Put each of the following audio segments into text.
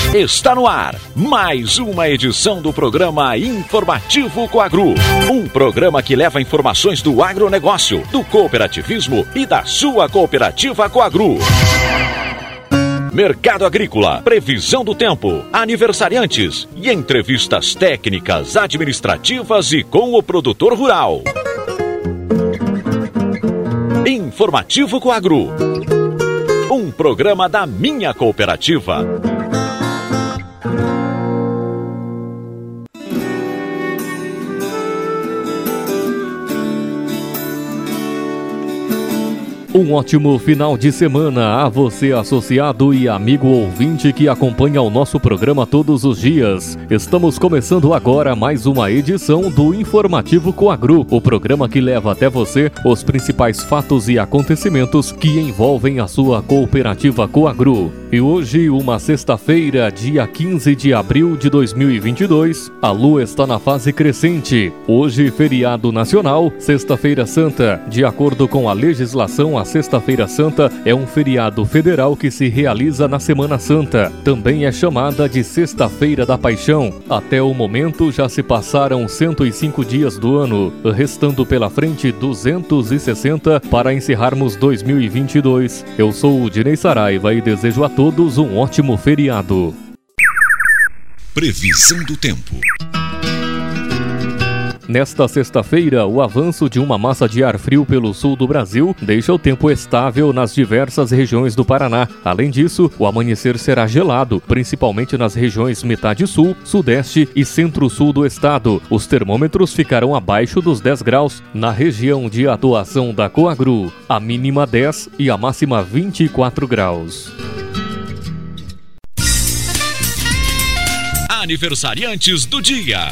Está no ar mais uma edição do programa Informativo Coagro. Um programa que leva informações do agronegócio, do cooperativismo e da sua cooperativa Coagro. Mercado agrícola, previsão do tempo, aniversariantes e entrevistas técnicas, administrativas e com o produtor rural. Informativo Coagro. Um programa da minha cooperativa. Um ótimo final de semana a você, associado e amigo ouvinte que acompanha o nosso programa todos os dias. Estamos começando agora mais uma edição do Informativo Coagro, o programa que leva até você os principais fatos e acontecimentos que envolvem a sua cooperativa Coagro. E hoje, uma sexta-feira, dia 15 de abril de 2022, a lua está na fase crescente. Hoje, feriado nacional, Sexta-feira Santa. De acordo com a legislação, a Sexta-feira Santa é um feriado federal que se realiza na Semana Santa. Também é chamada de Sexta-feira da Paixão. Até o momento já se passaram 105 dias do ano, restando pela frente 260 para encerrarmos 2022. Eu sou o Dinei Saraiva e desejo a todos um ótimo feriado. Previsão do tempo. Nesta sexta-feira, o avanço de uma massa de ar frio pelo sul do Brasil deixa o tempo estável nas diversas regiões do Paraná. Além disso, o amanhecer será gelado, principalmente nas regiões metade sul, sudeste e centro-sul do estado. Os termômetros ficarão abaixo dos 10 graus na região de atuação da Coagro, a mínima 10 e a máxima 24 graus. Aniversariantes do dia.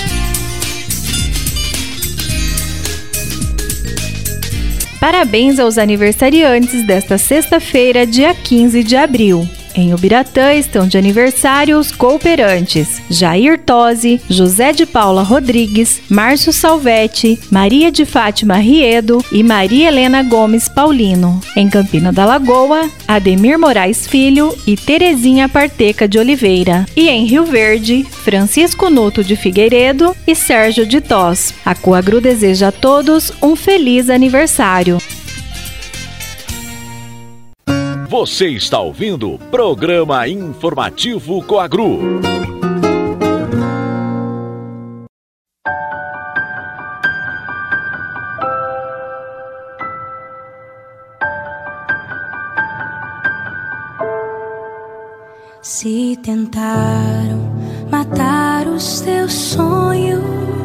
Parabéns aos aniversariantes desta sexta-feira, dia 15 de abril. Em Ubiratã estão de aniversário os cooperantes Jair Tosi, José de Paula Rodrigues, Márcio Salvetti, Maria de Fátima Riedo e Maria Helena Gomes Paulino. Em Campina da Lagoa, Ademir Moraes Filho e Terezinha Parteca de Oliveira. E em Rio Verde, Francisco Nuto de Figueiredo e Sérgio de Tós. A Coagro deseja a todos um feliz aniversário. Você está ouvindo o programa Informativo Coagro. Se tentaram matar os teus sonhos,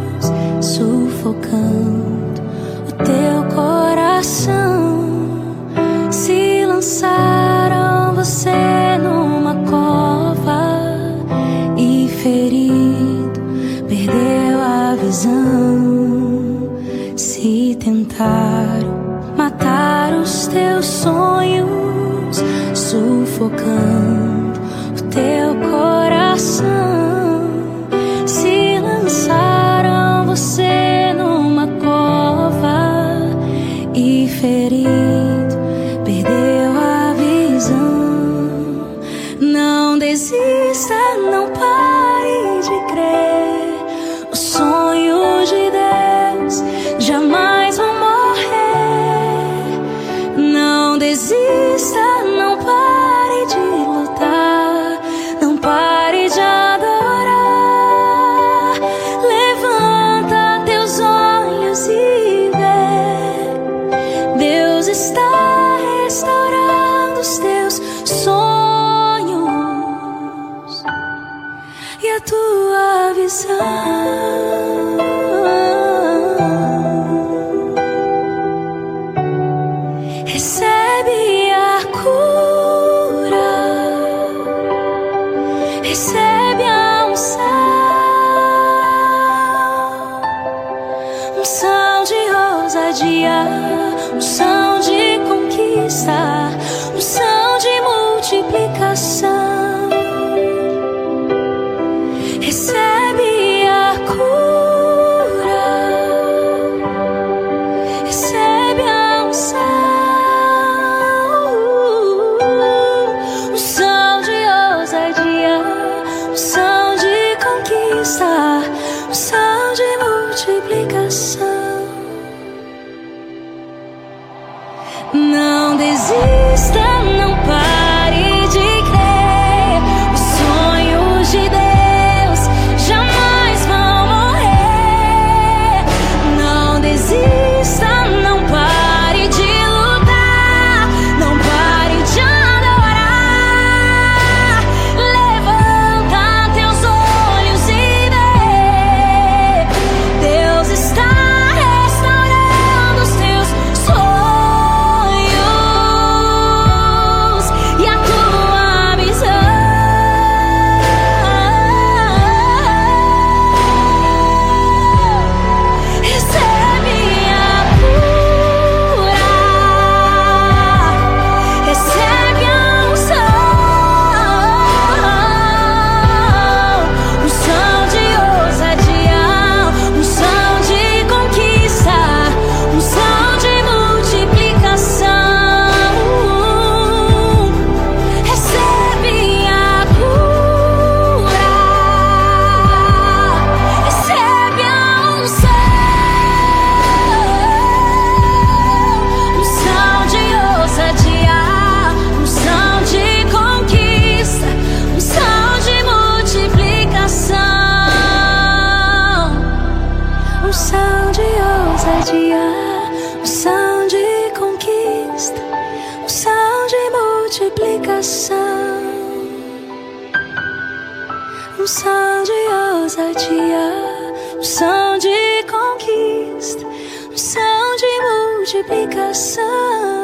sufocando o teu coração, se lançaram você numa cova e ferido perdeu a visão. Se tentaram matar os teus sonhos, sufocando o teu coração, se lançaram você numa cova e ferido perdeu a visão. Não desista, não pare de crer. Os sonhos de Deus jamais vão morrer. Não desista, não pare de lutar. Não pare de adorar. Levanta teus olhos e vê. Deus está restaurando os teus sonhos e a tua visão. Recebe a cura, recebe a unção de ousadia, unção de conquista, unção de multiplicação. Recebe a cura, recebe a unção de ousadia, unção de ousadia, unção de conquista, unção de multiplicação.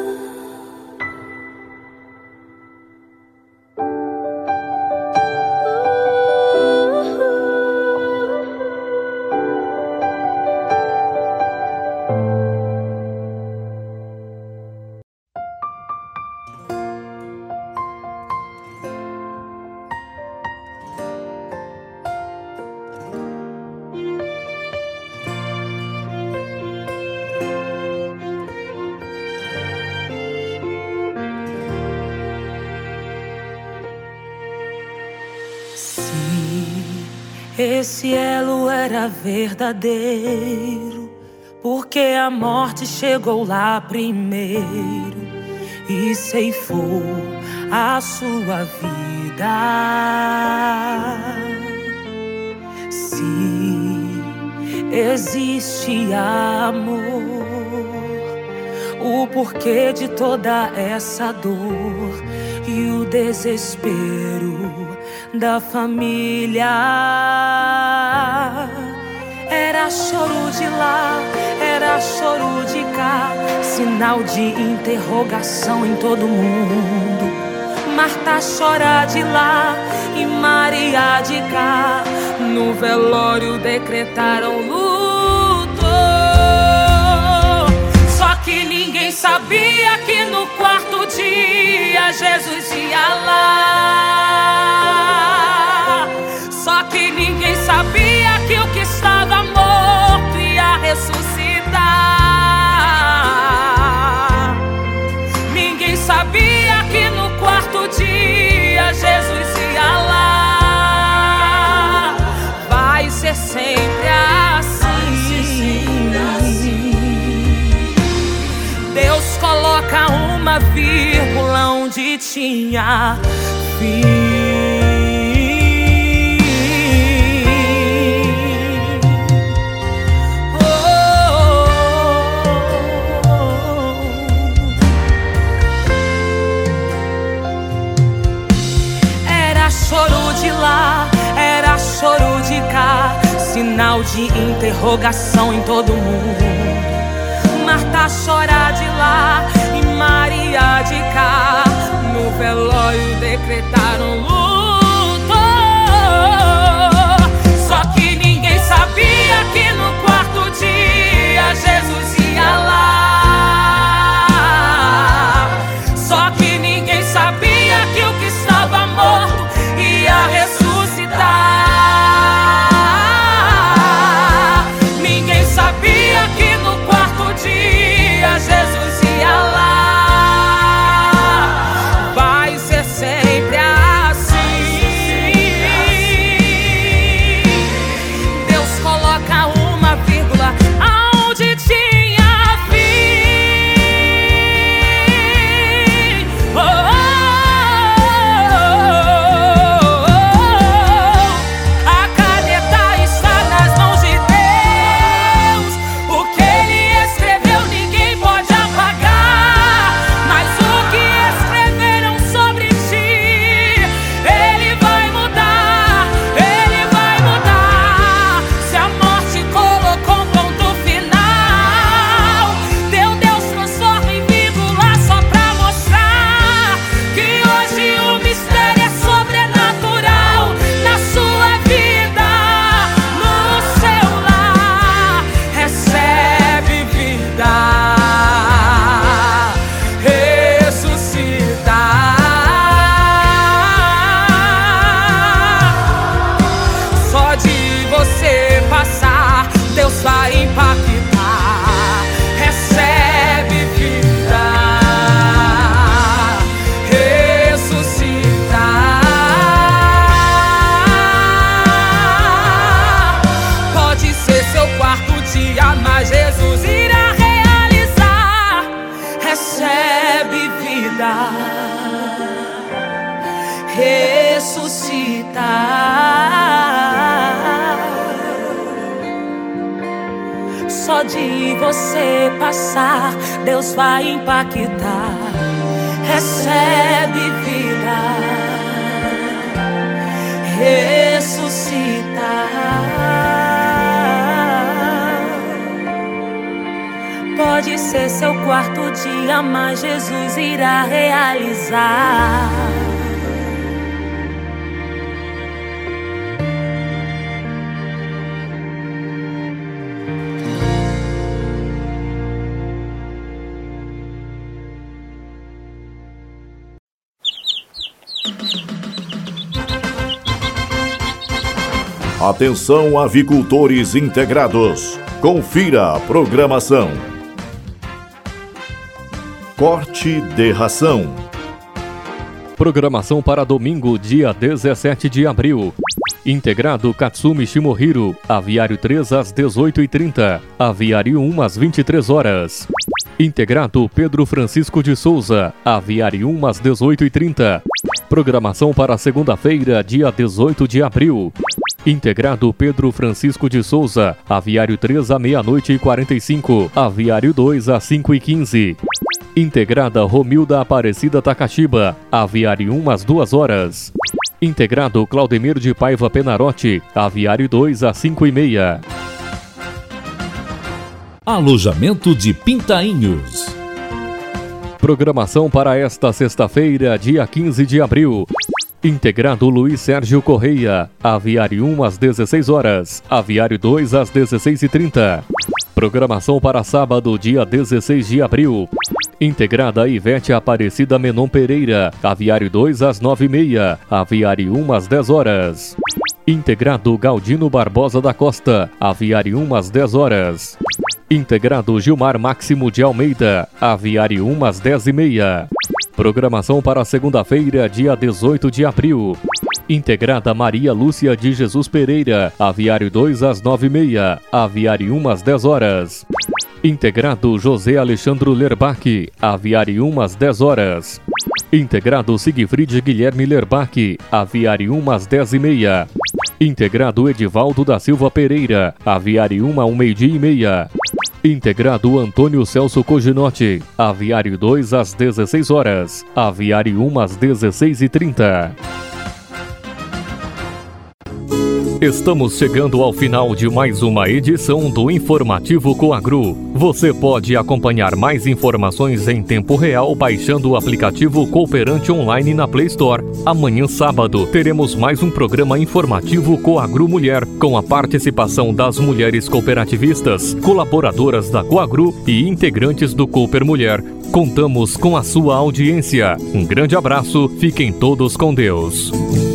Esse elo era verdadeiro, porque a morte chegou lá primeiro e ceifou a sua vida. Se existe amor, o porquê de toda essa dor e o desespero da família. Era choro de lá, era choro de cá, sinal de interrogação em todo mundo. Marta chora de lá e Maria de cá, no velório decretaram luto. Só que ninguém sabia que no quarto dia Jesus ia lá. Só que ninguém sabia que o que estava morto ia ressuscitar. Ninguém sabia que no quarto dia Jesus ia lá. Vai ser sempre assim. Deus coloca uma vírgula onde tinha fim. Era choro de cá, sinal de interrogação em todo mundo. Marta chora de lá e Maria de cá, no velório decretaram luto. Só que ninguém sabia que no quarto dia Jesus ia lá. Só que ninguém sabia que o que estava morto ia ressuscitar. Ninguém sabia que no quarto dia Jesus ia lá. Vai ser sempre assim. Deus coloca uma vírgula aonde tinha fim. Ressuscitar. Só de você passar, Deus vai impactar. Recebe vida. pode ser seu quarto dia, mas Jesus irá realizar. Atenção, avicultores integrados. Confira a programação. Corte de ração. Programação para domingo, dia 17 de abril. Integrado Katsumi Shimohiro, Aviário 3 às 18h30, Aviário 1 às 23 horas. Integrado Pedro Francisco de Souza, Aviário 1 às 18h30. Programação para segunda-feira, dia 18 de abril. Integrado Pedro Francisco de Souza, Aviário 3 à meia-noite e 45, Aviário 2 às 5h15. Integrada Romilda Aparecida Takashiba, Aviário 1 às 2 horas. Integrado Claudemir de Paiva Penarotti, Aviário 2 às 5h30. Alojamento de Pintainhos. Programação para esta sexta-feira, dia 15 de abril. Integrado Luiz Sérgio Correia, Aviário 1 às 16 horas, Aviário 2 às 16h30. Programação para sábado, dia 16 de abril. Integrada Ivete Aparecida Menon Pereira, Aviário 2 às 9h30, Aviário 1 às 10 horas. Integrado Galdino Barbosa da Costa, Aviário 1 às 10 horas. Integrado Gilmar Máximo de Almeida, Aviário 1 às 10h30. Programação para segunda-feira, dia 18 de abril. Integrada Maria Lúcia de Jesus Pereira, Aviário 2 às 9h30, Aviário 1 às 10 horas. Integrado José Alexandro Lerbach, Aviário 1 às 10 horas. Integrado Sigfrid Guilherme Lerbach, Aviário 1 às 10h30. Integrado Edivaldo da Silva Pereira, Aviário 1 ao 12h30. Integrado Antônio Celso Coginotti, Aviário 2 às 16 horas, Aviário 1 às 16h30. Estamos chegando ao final de mais uma edição do Informativo Coagro. Você pode acompanhar mais informações em tempo real baixando o aplicativo Cooperante Online na Play Store. Amanhã, sábado, teremos mais um programa informativo Coagro Mulher, com a participação das mulheres cooperativistas, colaboradoras da Coagro e integrantes do Cooper Mulher. Contamos com a sua audiência. Um grande abraço, fiquem todos com Deus.